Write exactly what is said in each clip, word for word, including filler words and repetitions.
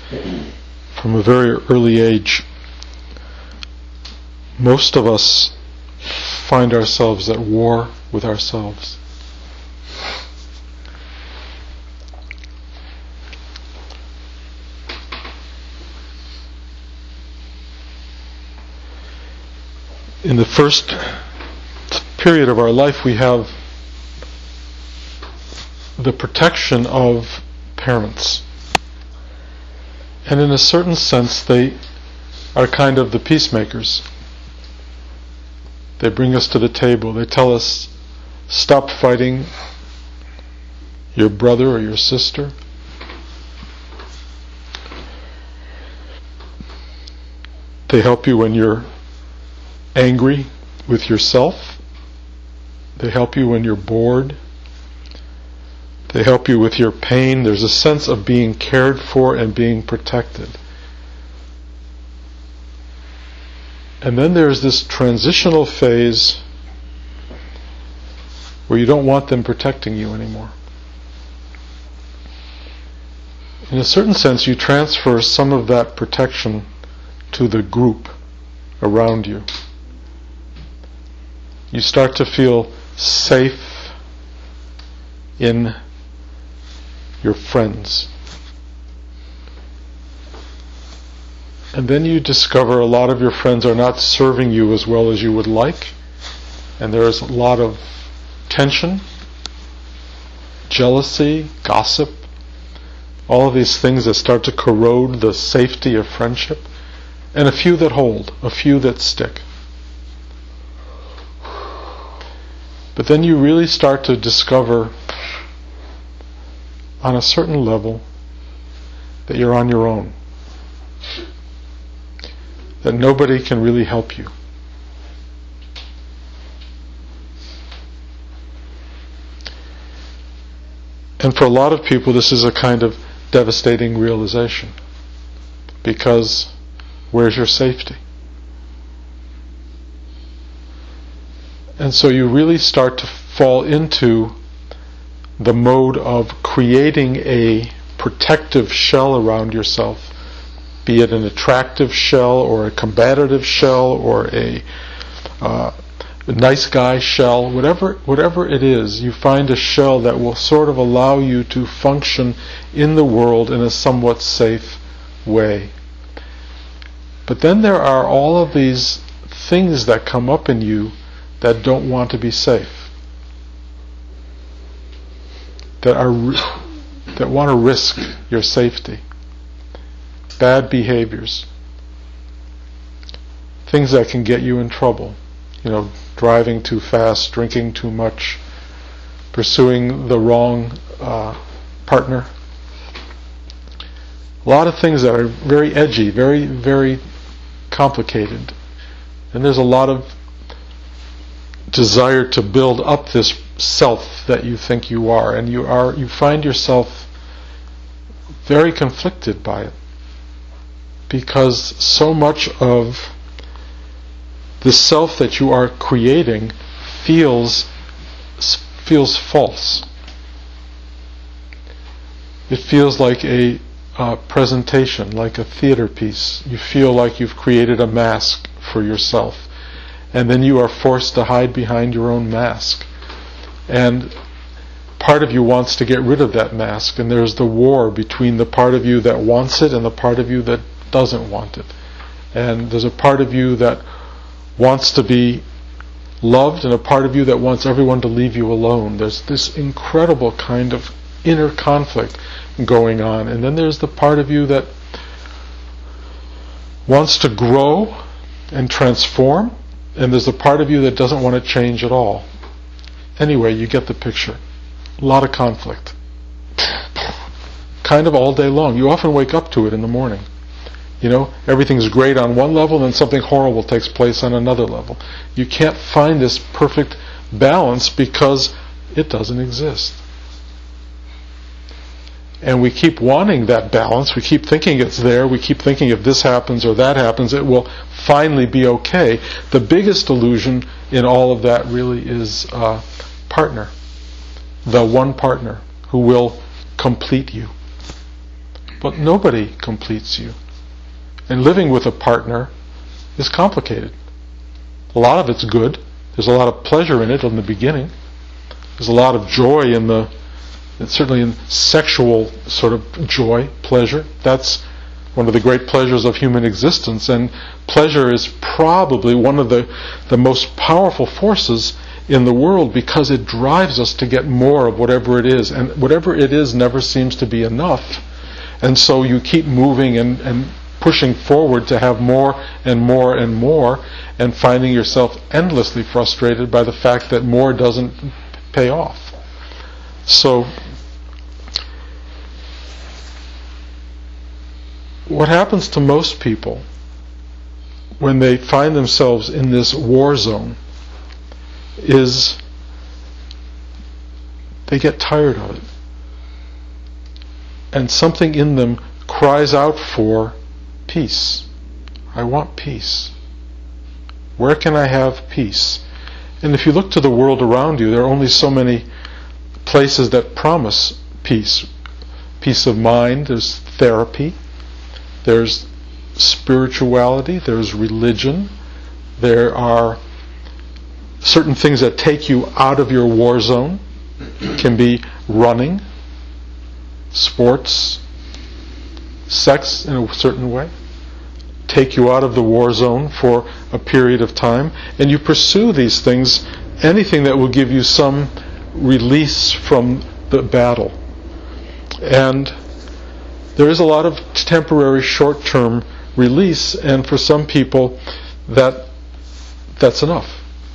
from a very early age, most of us find ourselves at war with ourselves. In the first period of our life, we have the protection of parents. And in a certain sense, they are kind of the peacemakers. They bring us to the table. They tell us, stop fighting your brother or your sister. They help you when you're angry with yourself. They help you when you're bored. They help you with your pain. There's a sense of being cared for and being protected. And then there's this transitional phase where you don't want them protecting you anymore. In a certain sense, you transfer some of that protection to the group around you. You start to feel safe in your friends. And then you discover a lot of your friends are not serving you as well as you would like, and there's a lot of tension, jealousy, gossip, all of these things that start to corrode the safety of friendship, and a few that hold, a few that stick. But then you really start to discover on a certain level that you're on your own. That nobody can really help you. And for a lot of people, this is a kind of devastating realization. Because where's your safety? And so you really start to fall into the mode of creating a protective shell around yourself, be it an attractive shell or a combative shell or a, uh, a nice guy shell, whatever whatever it is, you find a shell that will sort of allow you to function in the world in a somewhat safe way. But then there are all of these things that come up in you that don't want to be safe, that are that want to risk your safety. Bad behaviors, things that can get you in trouble. You know, driving too fast, drinking too much, pursuing the wrong uh, partner. A lot of things that are very edgy, very, very complicated. And there's a lot of desire to build up this self that you think you are, and you are you find yourself very conflicted by it, because so much of the self that you are creating feels feels false. It feels like a uh, presentation, like a theater piece. You feel like you've created a mask for yourself, and then you are forced to hide behind your own mask. And part of you wants to get rid of that mask, and there's the war between the part of you that wants it and the part of you that doesn't want it. And there's a part of you that wants to be loved and a part of you that wants everyone to leave you alone. There's this incredible kind of inner conflict going on. And then there's the part of you that wants to grow and transform, and there's the part of you that doesn't want to change at all. Anyway, you get the picture. A lot of conflict. Kind of all day long. You often wake up to it in the morning. You know, everything's great on one level, and then something horrible takes place on another level. You can't find this perfect balance because it doesn't exist. And we keep wanting that balance. We keep thinking it's there. We keep thinking if this happens or that happens, it will finally be okay. The biggest illusion in all of that really is uh, partner. The one partner who will complete you. but nobody completes you. And living with a partner is complicated. A lot of it's good. There's a lot of pleasure in it in the beginning. There's a lot of joy in the, certainly in sexual sort of joy, pleasure. That's one of the great pleasures of human existence. And pleasure is probably one of the, the most powerful forces in the world, because it drives us to get more of whatever it is. And whatever it is never seems to be enough. And so you keep moving and, and pushing forward to have more and more and more, and finding yourself endlessly frustrated by the fact that more doesn't pay off. So what happens to most people when they find themselves in this war zone is they get tired of it. And something in them cries out for peace. I want peace. Where can I have peace? And if you look to the world around you, there are only so many places that promise peace. Peace of mind, there's therapy, there's spirituality, there's religion, there are certain things that take you out of your war zone. It can be running, sports, sex in a certain way. Take you out of the war zone for a period of time, and you pursue these things, anything that will give you some release from the battle. And there is a lot of temporary short-term release, and for some people that that's enough.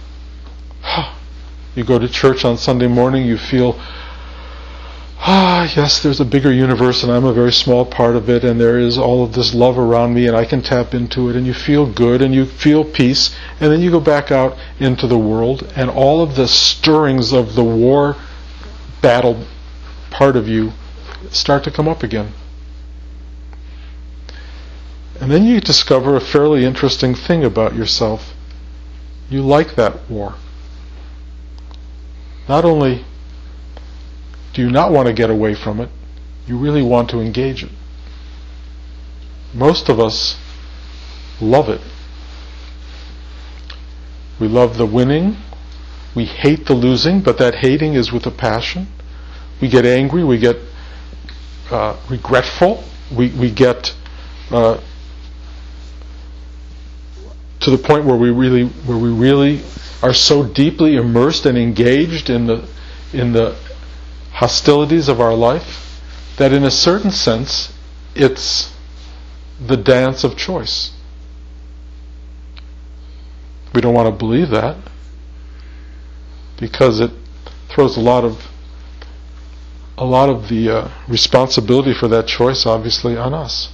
You go to church on Sunday morning, you feel, ah, yes, there's a bigger universe and I'm a very small part of it, and there is all of this love around me and I can tap into it, and you feel good and you feel peace, and then you go back out into the world and all of the stirrings of the war battle part of you start to come up again. And then you discover a fairly interesting thing about yourself. You like that war. Not only do you not want to get away from it, you really want to engage it. Most of us love it. We love the winning. We hate the losing, but that hating is with a passion. We get angry. We get uh, regretful. We we get uh, to the point where we really where we really are so deeply immersed and engaged in the in the hostilities of our life that in a certain sense it's the dance of choice. We don't want to believe that, because it throws a lot of a lot of the uh, responsibility for that choice obviously on us.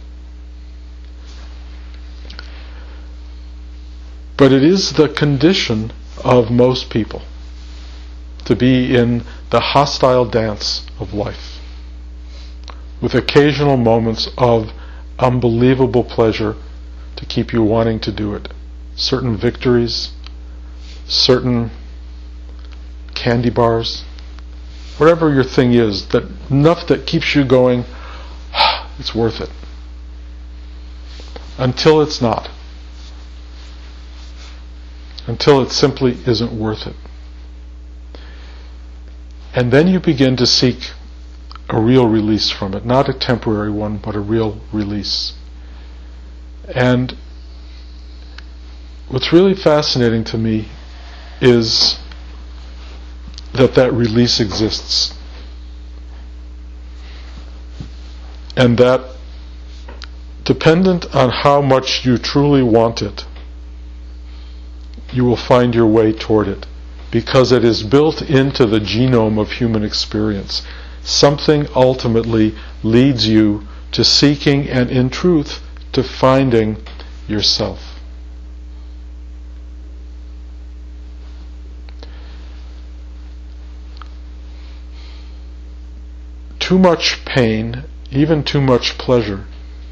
But it is the condition of most people to be in the hostile dance of life, with occasional moments of unbelievable pleasure to keep you wanting to do it. Certain victories, certain candy bars, whatever your thing is, that enough that keeps you going, it's worth it. Until it's not. Until it simply isn't worth it. And then you begin to seek a real release from it. Not a temporary one, but a real release. And what's really fascinating to me is that that release exists. And that, dependent on how much you truly want it, you will find your way toward it, because it is built into the genome of human experience. Something ultimately leads you to seeking, and in truth, to finding yourself. Too much pain, even too much pleasure,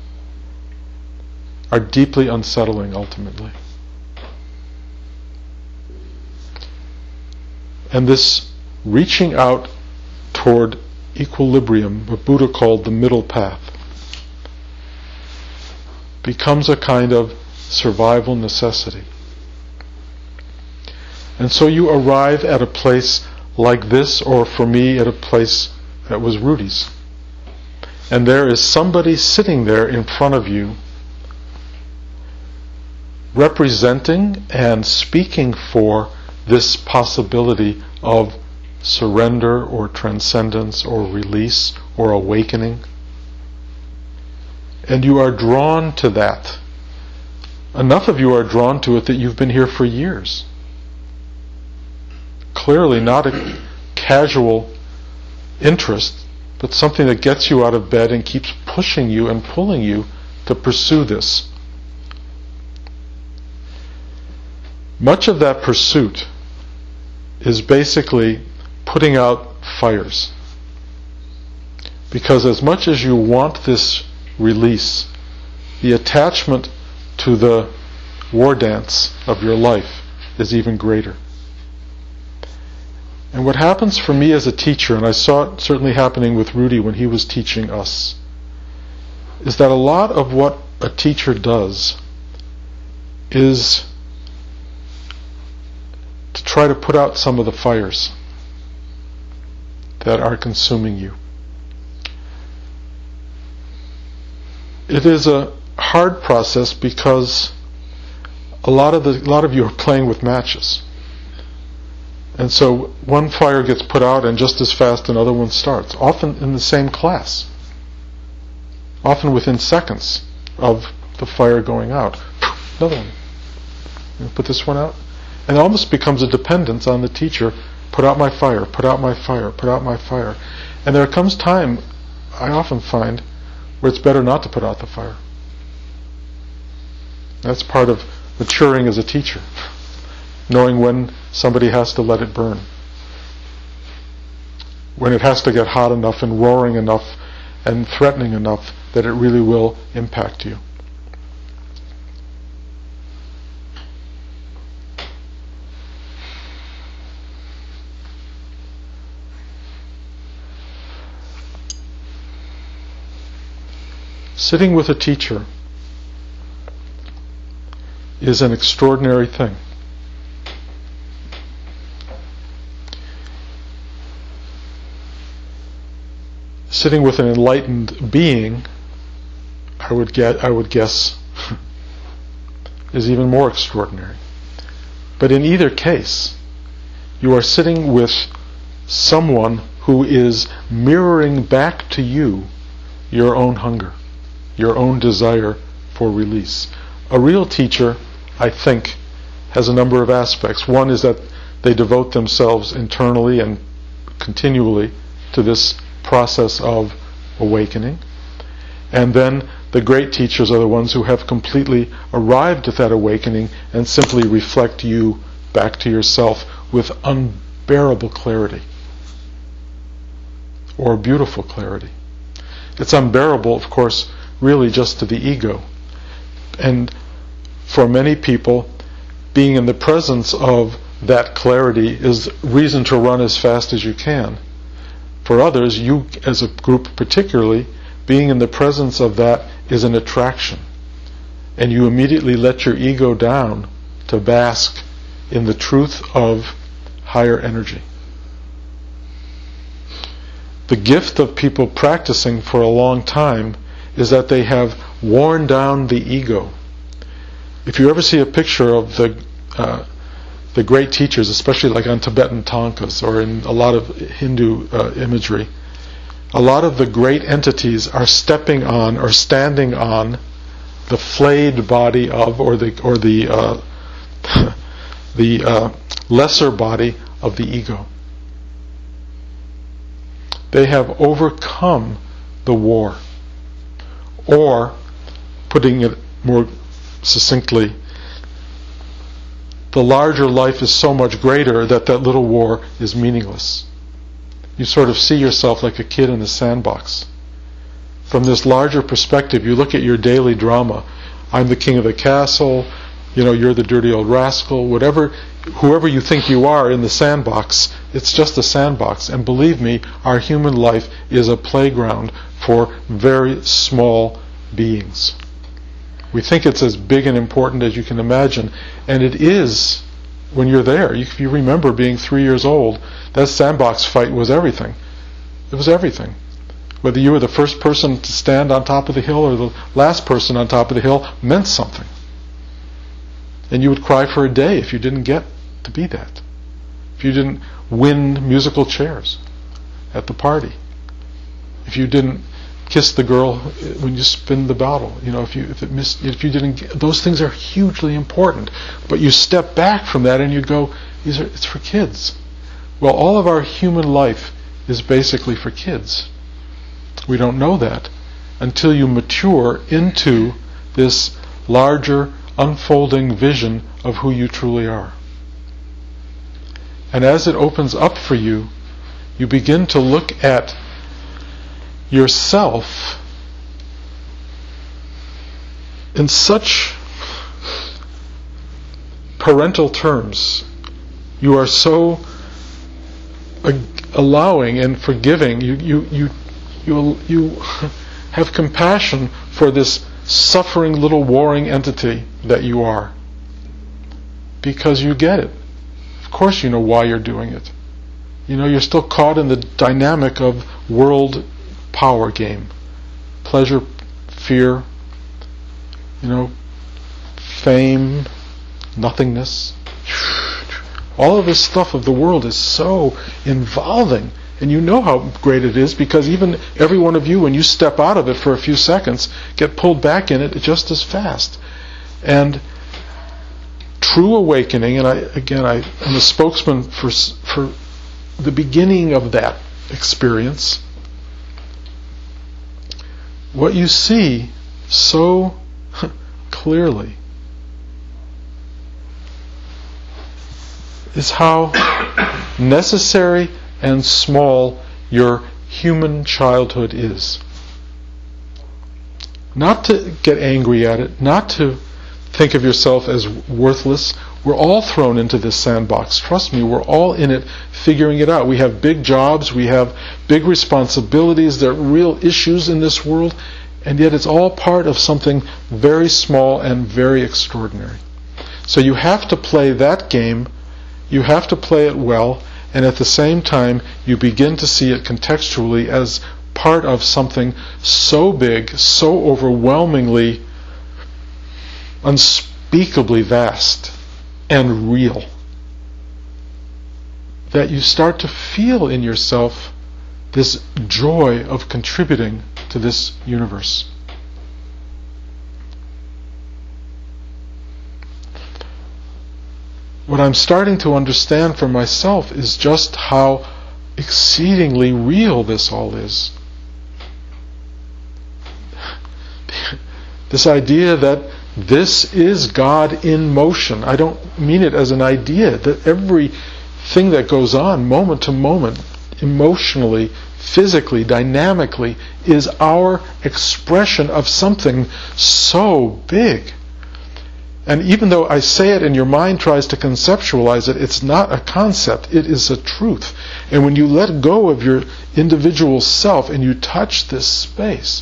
are deeply unsettling ultimately. And this reaching out toward equilibrium, what Buddha called the middle path, becomes a kind of survival necessity. And so you arrive at a place like this, or for me, at a place that was Rudy's. And there is somebody sitting there in front of you, representing and speaking for this possibility of surrender or transcendence or release or awakening. And you are drawn to that. Enough of you are drawn to it that you've been here for years. Clearly not a casual interest, but something that gets you out of bed and keeps pushing you and pulling you to pursue this. Much of that pursuit is basically putting out fires. Because as much as you want this release, the attachment to the war dance of your life is even greater. And what happens for me as a teacher, and I saw it certainly happening with Rudy when he was teaching us, is that a lot of what a teacher does is to try to put out some of the fires that are consuming you. It is a hard process because a lot of the a lot of you are playing with matches. And so one fire gets put out and just as fast another one starts, often in the same class. Often within seconds of the fire going out. Another one. You put this one out. And it almost becomes a dependence on the teacher. Put out my fire, put out my fire, put out my fire. And there comes time, I often find, where it's better not to put out the fire. That's part of maturing as a teacher. Knowing when somebody has to let it burn. When it has to get hot enough and roaring enough and threatening enough that it really will impact you. Sitting with a teacher is an extraordinary thing. Sitting with an enlightened being, I would get, I would guess, is even more extraordinary. But in either case, you are sitting with someone who is mirroring back to you your own hunger, your own desire for release. A real teacher, I think, has a number of aspects. One is that they devote themselves internally and continually to this process of awakening. And then the great teachers are the ones who have completely arrived at that awakening and simply reflect you back to yourself with unbearable clarity or beautiful clarity. It's unbearable, of course, really just to the ego. And for many people, being in the presence of that clarity is reason to run as fast as you can. For others, you as a group particularly, being in the presence of that is an attraction. And you immediately let your ego down to bask in the truth of higher energy. The gift of people practicing for a long time is that they have worn down the ego. If you ever see a picture of the uh, the great teachers, especially like on Tibetan thangkas or in a lot of Hindu uh, imagery, a lot of the great entities are stepping on or standing on the flayed body of, or the or the uh, the uh, lesser body of the ego. They have overcome the war. Or, putting it more succinctly, the larger life is so much greater that that little war is meaningless. You sort of see yourself like a kid in a sandbox. From this larger perspective, you look at your daily drama. I'm the king of the castle, you know, you're the dirty old rascal, whatever, whoever you think you are in the sandbox, it's just a sandbox. And believe me, our human life is a playground for very small beings. We think it's as big and important as you can imagine, and it is when you're there. You, if you remember being three years old, that sandbox fight was everything. It was everything. Whether you were the first person to stand on top of the hill or the last person on top of the hill meant something. And you would cry for a day if you didn't get to be that. If you didn't win musical chairs at the party. If you didn't kiss the girl when you spin the bottle. You know, if you if it missed, if you didn't get, those things are hugely important. But you step back from that and you go, these are it's for kids. Well, all of our human life is basically for kids. We don't know that until you mature into this larger, unfolding vision of who you truly are. And as it opens up for you, you begin to look at yourself in such parental terms. You are so allowing and forgiving. You you you you you have compassion for this suffering little warring entity that you are, because you get it. Of course you know why you're doing it. You know, you're still caught in the dynamic of world power game. Pleasure, fear, you know, fame, nothingness. All of this stuff of the world is so involving. And you know how great it is, because even every one of you, when you step out of it for a few seconds, get pulled back in it just as fast. And true awakening, and I again, I am a spokesman for for the beginning of that experience. What you see so clearly is how necessary and small your human childhood is. Not to get angry at it, not to think of yourself as worthless. We're all thrown into this sandbox. Trust me, we're all in it figuring it out. We have big jobs, we have big responsibilities, there are real issues in this world, and yet it's all part of something very small and very extraordinary. So you have to play that game, you have to play it well, and at the same time you begin to see it contextually as part of something so big, so overwhelmingly, unspeakably vast and real, that you start to feel in yourself this joy of contributing to this universe. What I'm starting to understand for myself is just how exceedingly real this all is. This idea that this is God in motion. I don't mean it as an idea, that everything that goes on moment to moment, emotionally, physically, dynamically, is our expression of something so big. And even though I say it and your mind tries to conceptualize it, it's not a concept, it is a truth. And when you let go of your individual self and you touch this space,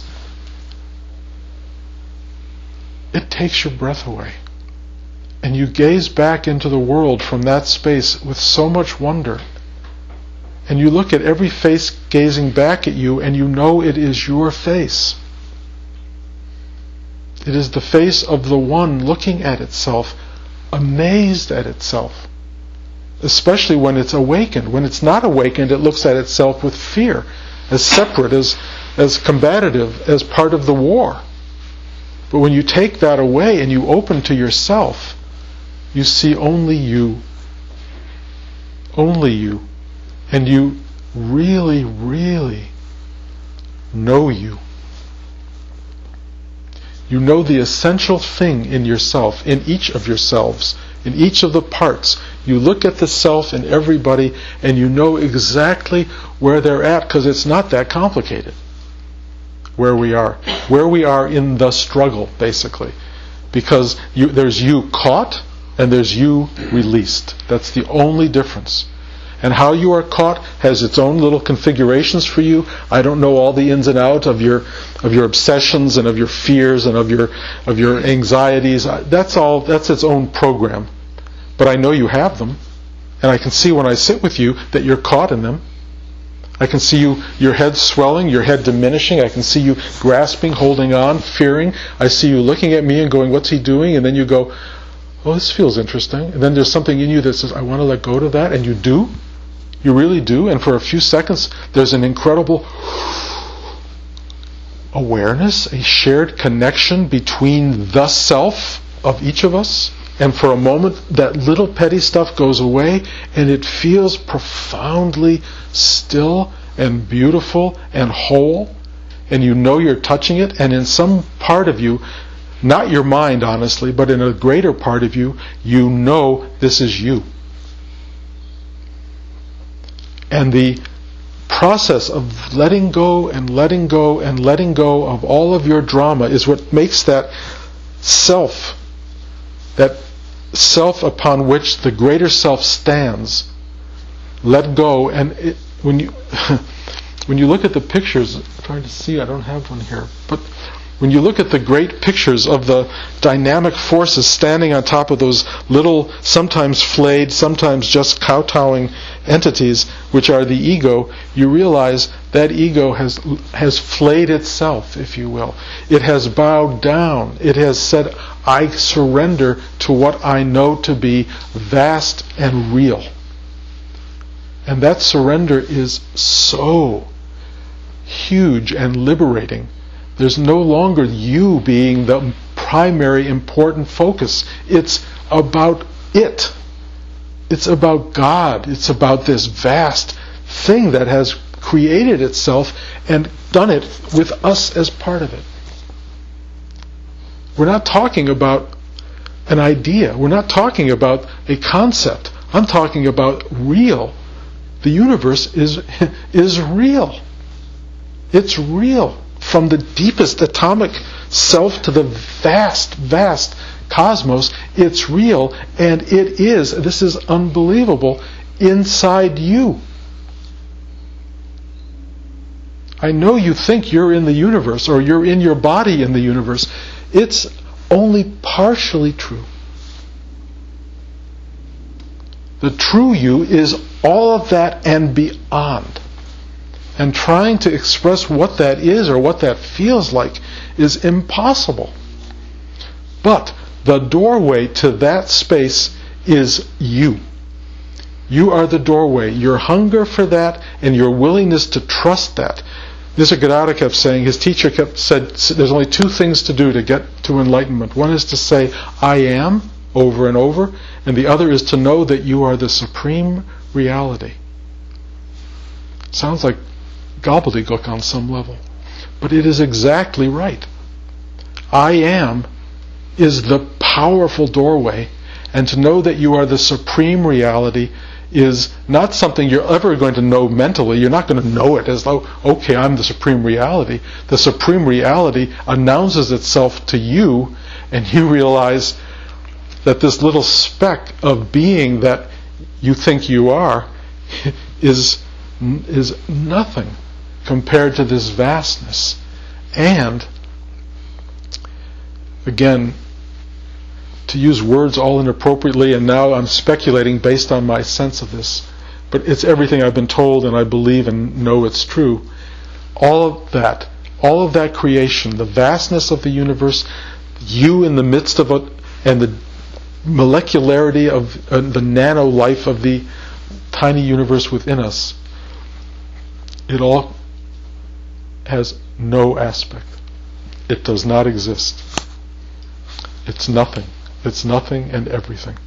it takes your breath away. And you gaze back into the world from that space with so much wonder. And you look at every face gazing back at you and you know it is your face. It is the face of the one looking at itself, amazed at itself. Especially when it's awakened. When it's not awakened, it looks at itself with fear, as separate, as, as combative, as part of the war. But when you take that away and you open to yourself, you see only you. Only you. And you really, really know you. You know the essential thing in yourself, in each of yourselves, in each of the parts. You look at the self in everybody and you know exactly where they're at, because it's not that complicated. Where we are. Where we are in the struggle, basically. Because you, there's you caught and there's you released. That's the only difference. And how you are caught has its own little configurations for you. I don't know all the ins and outs of your of your obsessions and of your fears and of your of your anxieties. That's all that's its own program. But I know you have them. And I can see when I sit with you that you're caught in them. I can see you, your head swelling, your head diminishing. I can see you grasping, holding on, fearing. I see you looking at me and going, what's he doing? And then you go, oh, this feels interesting. And then there's something in you that says, I want to let go of that. And you do. You really do. And for a few seconds, there's an incredible awareness, a shared connection between the self of each of us. And for a moment, that little petty stuff goes away, and it feels profoundly still and beautiful and whole. And you know you're touching it, and in some part of you, not your mind honestly, but in a greater part of you, you know this is you. And the process of letting go and letting go and letting go of all of your drama is what makes that self, that self upon which the greater self stands, let go. And it, when you when you look at the pictures, I'm trying to see, I don't have one here, but when you look at the great pictures of the dynamic forces standing on top of those little, sometimes flayed, sometimes just kowtowing entities, which are the ego, you realize that ego has has flayed itself, if you will. It has bowed down. It has said, I surrender to what I know to be vast and real. And that surrender is so huge and liberating. There's no longer you being the primary important focus. It's about it. It's about God. It's about this vast thing that has created itself and done it with us as part of it. We're not talking about an idea. We're not talking about a concept. I'm talking about real. The universe is is real. It's real. From the deepest atomic self to the vast, vast cosmos, it's real, and it is, this is unbelievable, inside you. I know you think you're in the universe, or you're in your body in the universe. It's only partially true. The true you is all of that and beyond. And trying to express what that is or what that feels like is impossible. But the doorway to that space is you. You are the doorway. Your hunger for that and your willingness to trust that. Nisargadatta kept saying, his teacher kept said, there's only two things to do to get to enlightenment. One is to say, I am, over and over, and the other is to know that you are the supreme reality. Sounds like gobbledygook on some level. But it is exactly right. I am is the powerful doorway, and to know that you are the supreme reality is not something you're ever going to know mentally. You're not going to know it as though, okay, I'm the supreme reality. The supreme reality announces itself to you, and you realize that this little speck of being that you think you are is is nothing compared to this vastness. And again, to use words all inappropriately, and now I'm speculating based on my sense of this, but it's everything I've been told and I believe and know it's true. All of that, all of that creation, the vastness of the universe, you in the midst of it, and the molecularity of uh, the nano life of the tiny universe within us, it all has no aspect. It does not exist. It's nothing. It's nothing and everything.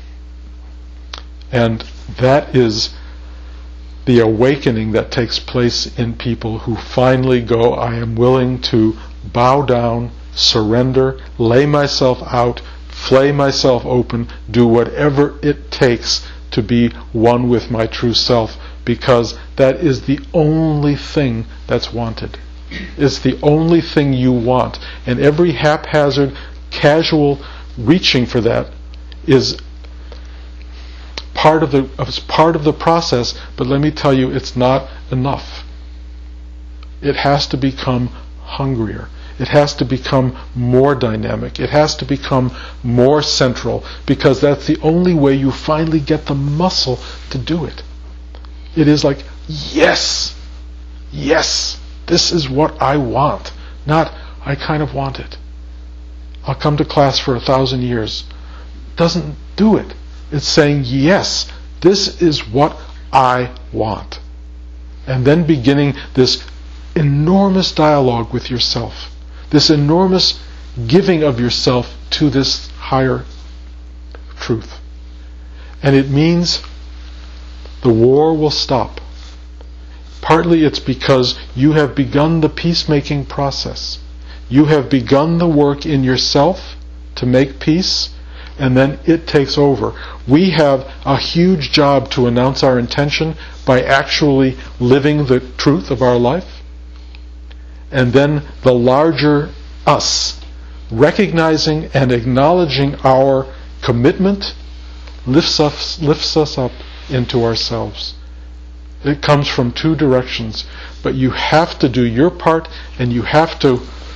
And that is the awakening that takes place in people who finally go, I am willing to bow down, surrender, lay myself out, flay myself open, do whatever it takes to be one with my true self, because that is the only thing that's wanted. It's the only thing you want. And every haphazard, casual reaching for that is part of the it's part of the process, but let me tell you, it's not enough. It has to become hungrier. It has to become more dynamic. It has to become more central, because that's the only way you finally get the muscle to do it. It is like, yes, yes, this is what I want. Not, I kind of want it. I'll come to class for a thousand years. Doesn't do it. It's saying, yes, this is what I want. And then beginning this enormous dialogue with yourself. This enormous giving of yourself to this higher truth. And it means the war will stop. Partly it's because you have begun the peacemaking process. You have begun the work in yourself to make peace, and then it takes over. We have a huge job to announce our intention by actually living the truth of our life. And then the larger us, recognizing and acknowledging our commitment, lifts us, lifts us up into ourselves. It comes from two directions, but you have to do your part, and you have to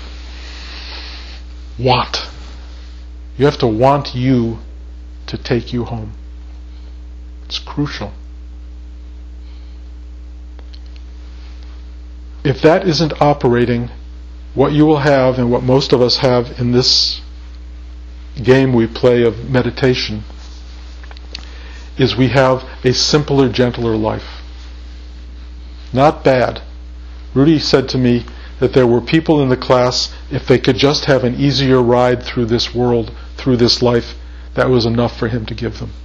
want. You have to want you to take you home. It's crucial. If that isn't operating, what you will have, and what most of us have in this game we play of meditation, is we have a simpler, gentler life. Not bad. Rudy said to me that there were people in the class, if they could just have an easier ride through this world, through this life, that was enough for him to give them.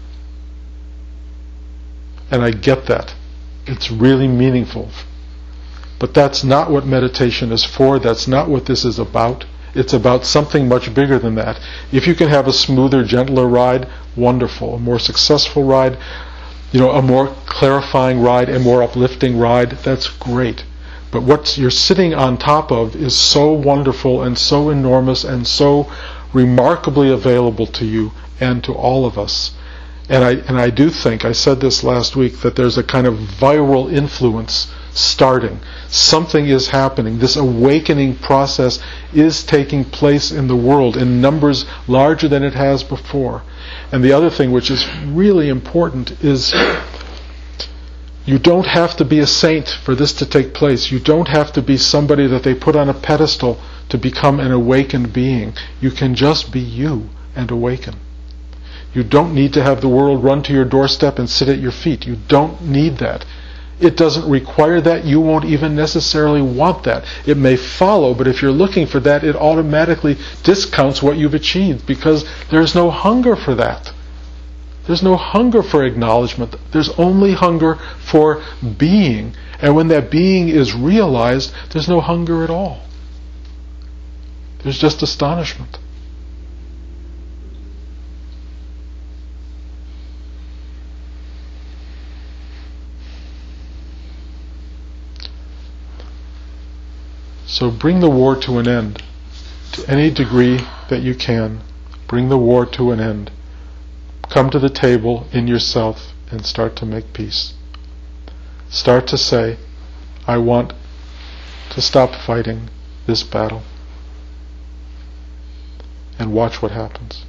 And I get that. It's really meaningful. But that's not what meditation is for. That's not what this is about. It's about something much bigger than that. If you can have a smoother, gentler ride, wonderful. A more successful ride, you know, a more clarifying ride, a more uplifting ride, that's great. But what you're sitting on top of is so wonderful and so enormous and so remarkably available to you and to all of us. And I and I do think, I said this last week, that there's a kind of viral influence starting. Something is happening. This awakening process is taking place in the world in numbers larger than it has before. And the other thing which is really important is you don't have to be a saint for this to take place. You don't have to be somebody that they put on a pedestal to become an awakened being. You can just be you and awaken. You don't need to have the world run to your doorstep and sit at your feet. You don't need that. It doesn't require that. You won't even necessarily want that. It may follow, but if you're looking for that, it automatically discounts what you've achieved, because there's no hunger for that. There's no hunger for acknowledgement. There's only hunger for being. And when that being is realized, there's no hunger at all. There's just astonishment. So bring the war to an end. To any degree that you can, bring the war to an end. Come to the table in yourself and start to make peace. Start to say, I want to stop fighting this battle. And watch what happens.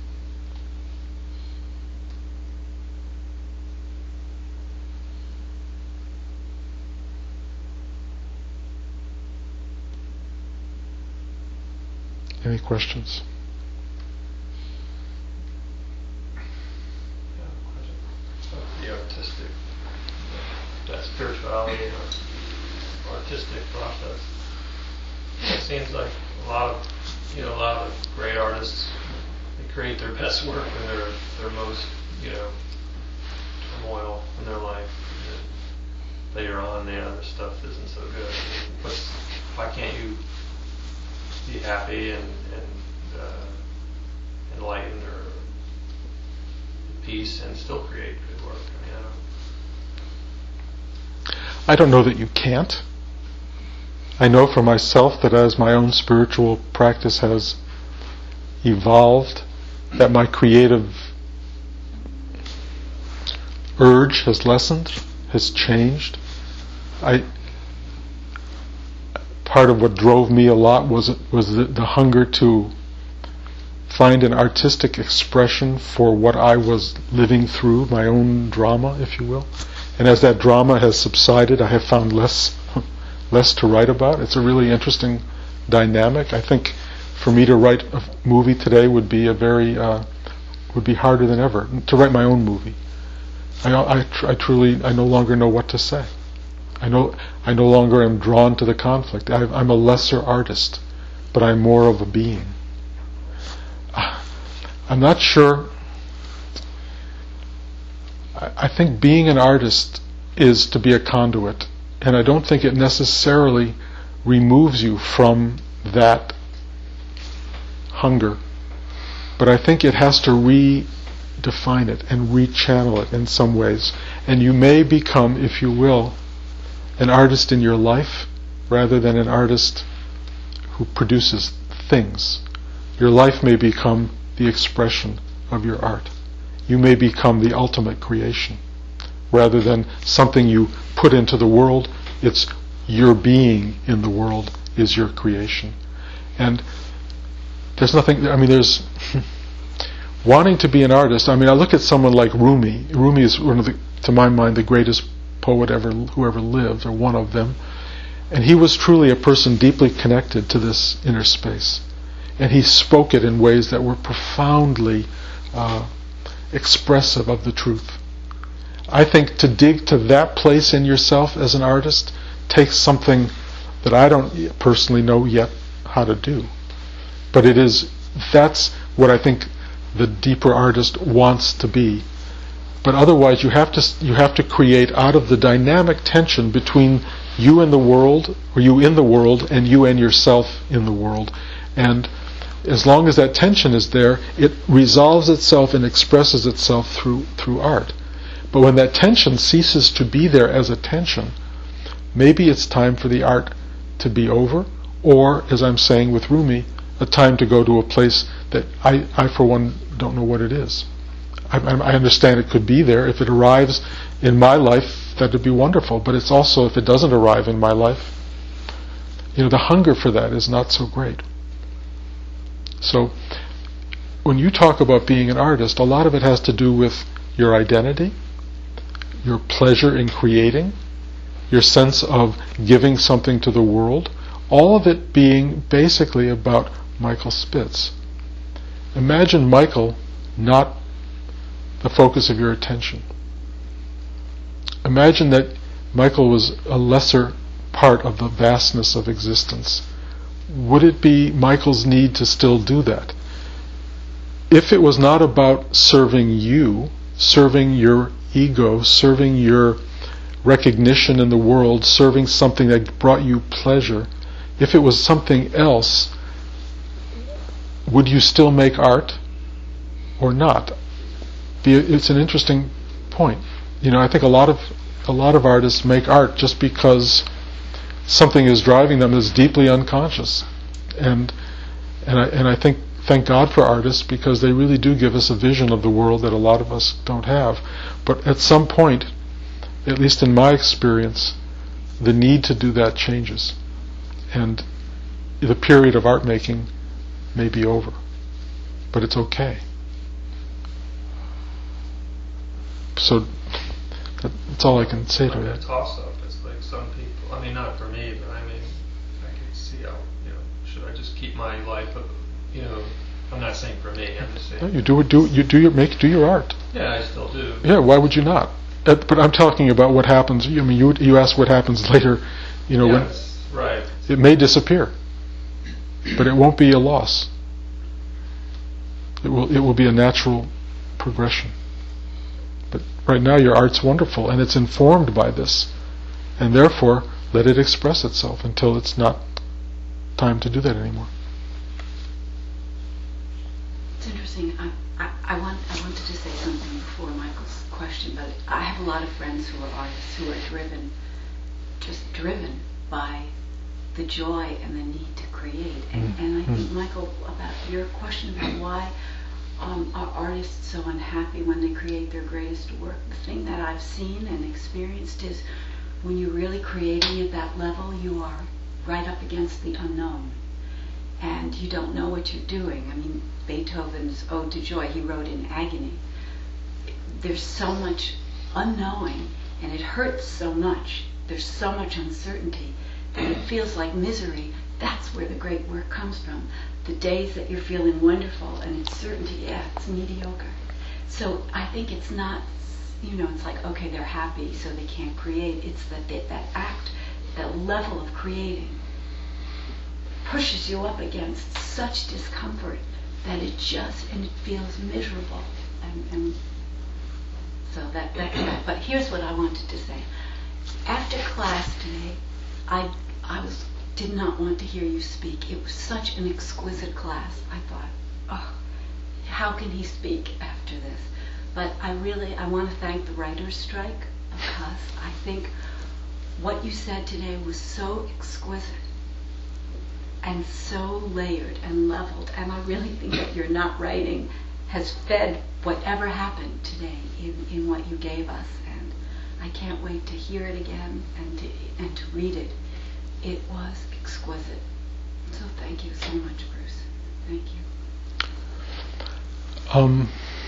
Any questions? The artistic, that spirituality or artistic process. It seems like a lot of, you know, a lot of great artists, they create their best work when they're their most, you know, turmoil in their life. And later on, the other stuff isn't so good. What's, why can't you be happy and, and uh, enlightened or at peace and still create good work? I mean, I don't, I don't know that you can't. I know for myself that as my own spiritual practice has evolved, that my creative urge has lessened, has changed. I part of what drove me a lot was was the, the hunger to find an artistic expression for what I was living through, my own drama, if you will. And as that drama has subsided, I have found less less to write about. It's a really interesting dynamic. I think for me to write a movie today would be a very uh, would be harder than ever to write my own movie. I, I, tr- I truly I no longer know what to say. I know I no longer am drawn to the conflict. I, I'm a lesser artist, but I'm more of a being. I'm not sure. I, I think being an artist is to be a conduit, and I don't think it necessarily removes you from that hunger, but I think it has to redefine it and rechannel it in some ways. And you may become, if you will, an artist in your life rather than an artist who produces things. Your life may become the expression of your art. You may become the ultimate creation rather than something you put into the world. It's your being in the world is your creation. And there's nothing, I mean, there's wanting to be an artist. I mean, I look at someone like Rumi. Rumi is one of the, to my mind, the greatest poet ever, who ever lived, or one of them. And he was truly a person deeply connected to this inner space. And he spoke it in ways that were profoundly uh, expressive of the truth. I think to dig to that place in yourself as an artist takes something that I don't personally know yet how to do. But it is, that's what I think the deeper artist wants to be. But otherwise you have to you have to create out of the dynamic tension between you and the world, or you in the world, and you and yourself in the world. And as long as that tension is there, it resolves itself and expresses itself through through art. But when that tension ceases to be there as a tension, maybe it's time for the art to be over, or, as I'm saying with Rumi, a time to go to a place that I, I for one, don't know what it is. I, I understand it could be there. If it arrives in my life, that would be wonderful. But it's also, if it doesn't arrive in my life, you know, the hunger for that is not so great. So, when you talk about being an artist, a lot of it has to do with your identity, your pleasure in creating, your sense of giving something to the world, all of it being basically about Michael Spitz. Imagine Michael not the focus of your attention. Imagine that Michael was a lesser part of the vastness of existence. Would it be Michael's need to still do that? If it was not about serving you, serving your ego, serving your recognition in the world, serving something that brought you pleasure, if it was something else, would you still make art or not? It's an interesting point. You know, I think a lot of a lot of artists make art just because something is driving them that's deeply unconscious, and and I and I think thank God for artists, because they really do give us a vision of the world that a lot of us don't have. But at some point, at least in my experience, the need to do that changes, and the period of art making may be over, but it's okay. So that's all I can say it's to like that. a toss-up. It's like some people, I mean, not for me, but I mean, I can see how, you know, should I just keep my life, you know, I'm not saying for me, I'm just saying. No, you do it. Do you do your make do your art? Yeah, I still do. Yeah, why would you not? Uh, but I'm talking about what happens. I mean, you you asked what happens later. You know, Yes, when right. it may disappear, but it won't be a loss. It will it will be a natural progression. But right now your art's wonderful, and it's informed by this, and therefore let it express itself until it's not time to do that anymore. It's interesting. I, I, I want I wanted to say something before Michael's question, but I have a lot of friends who are artists who are driven, just driven by the joy and the need to create. And, Mm. and I think, Mm. Michael, about your question about why um, are artists so unhappy when they create their greatest work? The thing that I've seen and experienced is when you're really creating at that level, you are right up against the unknown. And you don't know what you're doing. I mean, Beethoven's Ode to Joy, he wrote in agony. There's so much unknowing, and it hurts so much. There's so much uncertainty that it feels like misery. That's where the great work comes from. The days that you're feeling wonderful and it's certainty, yeah, it's mediocre. So I think it's not, you know, it's like, okay, they're happy, so they can't create. It's that they, that act, that level of creating pushes you up against such discomfort that it just, and it feels miserable. And, and so that, that, that, but here's what I wanted to say. After class today, I, I was, did not want to hear you speak. It was such an exquisite class. I thought, oh, how can he speak after this? But I really, I want to thank the writer's strike, because I think what you said today was so exquisite and so layered and leveled, and I really think that your not writing has fed whatever happened today in, in what you gave us, and I can't wait to hear it again and to, and to read it. It was exquisite. So thank you so much, Bruce. Thank you. Um,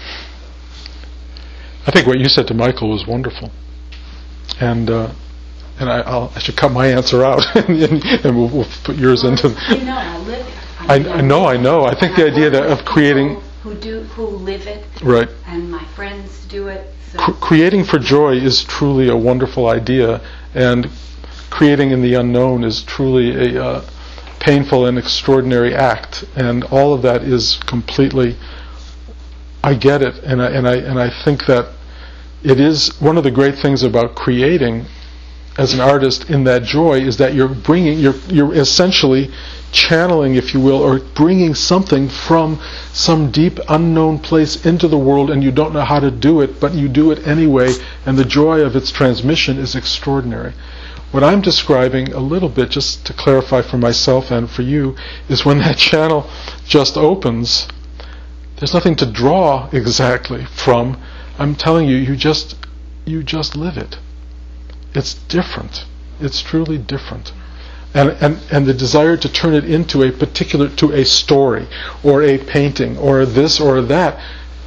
I think what you said to Michael was wonderful, and uh, and I, I'll, I should cut my answer out, and, and we'll, we'll put yours well, into. You know, I live it. I, I know, I know. I think the idea that of creating who do who live it, right, and my friends do it. So. C- creating for joy is truly a wonderful idea, and creating in the unknown is truly a uh, painful and extraordinary act, and all of that is completely. I get it, and I and I and I think that it is one of the great things about creating as an artist in that joy is that you're bringing, you're you're essentially channeling, if you will, or bringing something from some deep unknown place into the world, and you don't know how to do it, but you do it anyway, and the joy of its transmission is extraordinary. What I'm describing a little bit, just to clarify for myself and for you, is when that channel just opens, there's nothing to draw exactly from. I'm telling you, you just you just live it. It's different. It's truly different. And, and and the desire to turn it into a particular, to a story, or a painting, or this or that,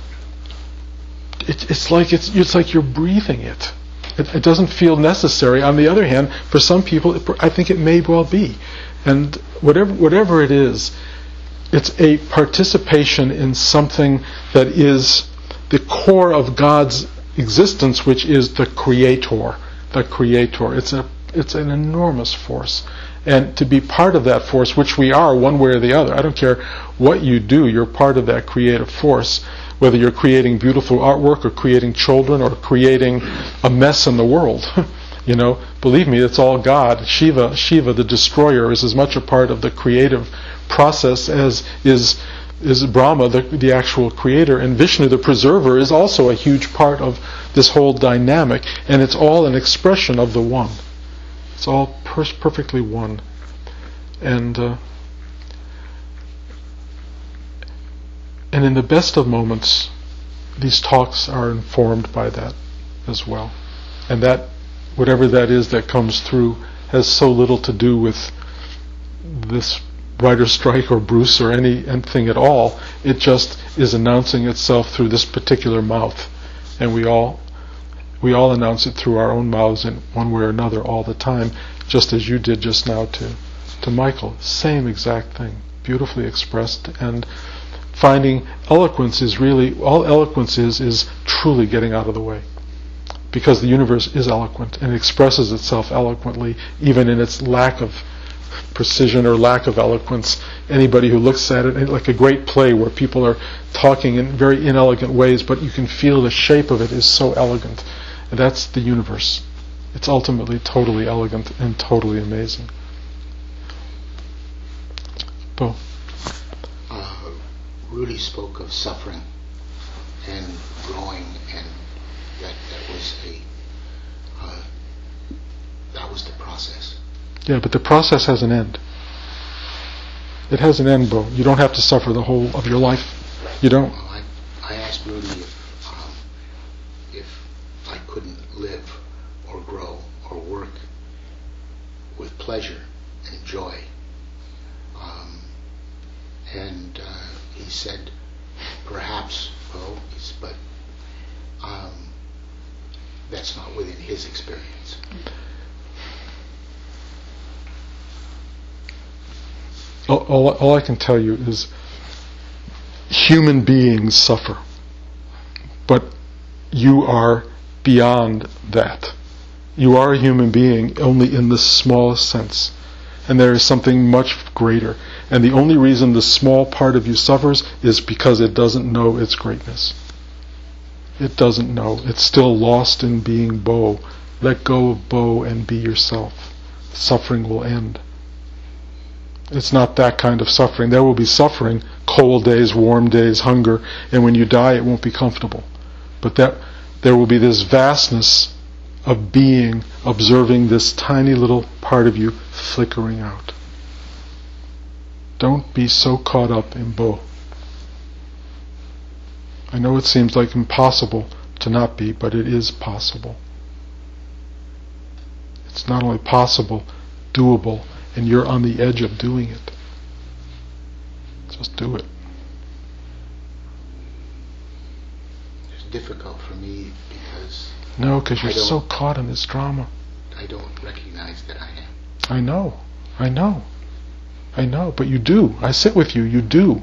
it, it's like it's it's like you're breathing it. It, it doesn't feel necessary. On the other hand, for some people, it, I think it may well be. And whatever whatever it is, it's a participation in something that is the core of God's existence, which is the Creator. The Creator. It's a it's an enormous force. And to be part of that force, which we are one way or the other, I don't care what you do, you're part of that creative force, whether you're creating beautiful artwork or creating children or creating a mess in the world. You know, believe me, it's all God. Shiva, Shiva, the destroyer, is as much a part of the creative process as is is Brahma, the, the actual creator, and Vishnu, the preserver, is also a huge part of this whole dynamic, and it's all an expression of the one. It's all per- perfectly one. And uh, and in the best of moments, these talks are informed by that as well. And that, whatever that is that comes through, has so little to do with this writer's strike or Bruce or any anything at all. It just is announcing itself through this particular mouth. And we all we all announce it through our own mouths in one way or another all the time, just as you did just now to to Michael. Same exact thing, beautifully expressed. And finding eloquence is really, all eloquence is is truly getting out of the way. Because the universe is eloquent and expresses itself eloquently, even in its lack of precision or lack of eloquence. Anybody who looks at it, like a great play where people are talking in very inelegant ways, but you can feel the shape of it is so elegant. And that's the universe. It's ultimately totally elegant and totally amazing. Bo. Uh, Rudy spoke of suffering and growing, and that that was a uh, that was the process. Yeah, but the process has an end. It has an end, Bo. You don't have to suffer the whole of your life. You don't. Well, I, really, if, um, if I couldn't live or grow or work with pleasure and joy. Um, and uh, he said, perhaps, oh, it's, but um, that's not within his experience. All, all, all I can tell you is human beings suffer, but you are beyond that. You are a human being only in the smallest sense, and there is something much greater. And the only reason the small part of you suffers is because it doesn't know its greatness. It doesn't know. It's still lost in being Bo. Let go of Bo and be yourself. Suffering will end. It's not that kind of suffering. There will be suffering, cold days, warm days, hunger, and when you die it won't be comfortable. But that there will be this vastness of being, observing this tiny little part of you flickering out. Don't be so caught up in Bo. I know it seems like impossible to not be, but it is possible. It's not only possible, doable, and you're on the edge of doing it. Just do it. It's difficult for me because No, because you're I don't- so caught in this drama. I don't recognize that I am. I know. I know. I know. But you do. I sit with you. You do.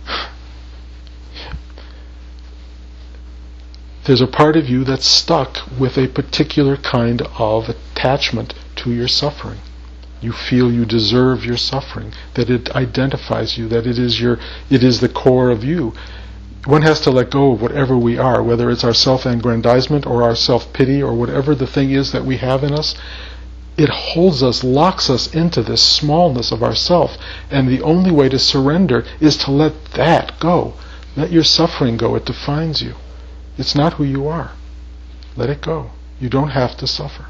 There's a part of you that's stuck with a particular kind of attachment to your suffering. You feel you deserve your suffering, that it identifies you, that it is your, it is the core of you. One has to let go of whatever we are, whether it's our self-aggrandizement or our self-pity or whatever the thing is that we have in us. It holds us, locks us into this smallness of ourself, and the only way to surrender is to let that go. Let your suffering go. It defines you. It's not who you are. Let it go. You don't have to suffer.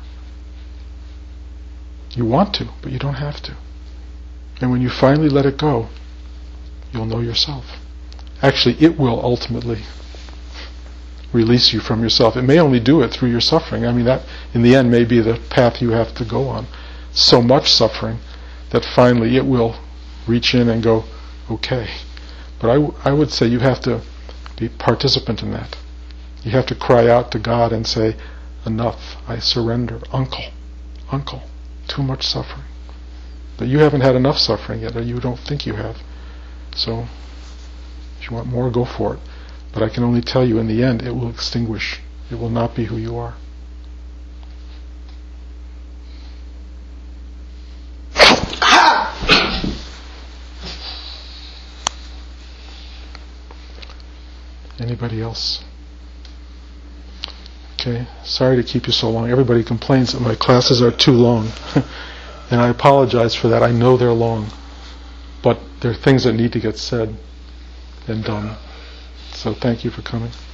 You want to, but you don't have to. And when you finally let it go, you'll know yourself. Actually, it will ultimately release you from yourself. It may only do it through your suffering. I mean, that in the end may be the path you have to go on. So much suffering that finally it will reach in and go, okay. But I, w- I would say you have to be participant in that. You have to cry out to God and say, enough, I surrender. Uncle, uncle, too much suffering. But you haven't had enough suffering yet, or you don't think you have. So, if you want more, go for it. But I can only tell you, in the end, it will extinguish. It will not be who you are. Anybody else? Okay, sorry to keep you so long. Everybody complains that my classes are too long. And I apologize for that. I know they're long. But there are things that need to get said and done. So thank you for coming.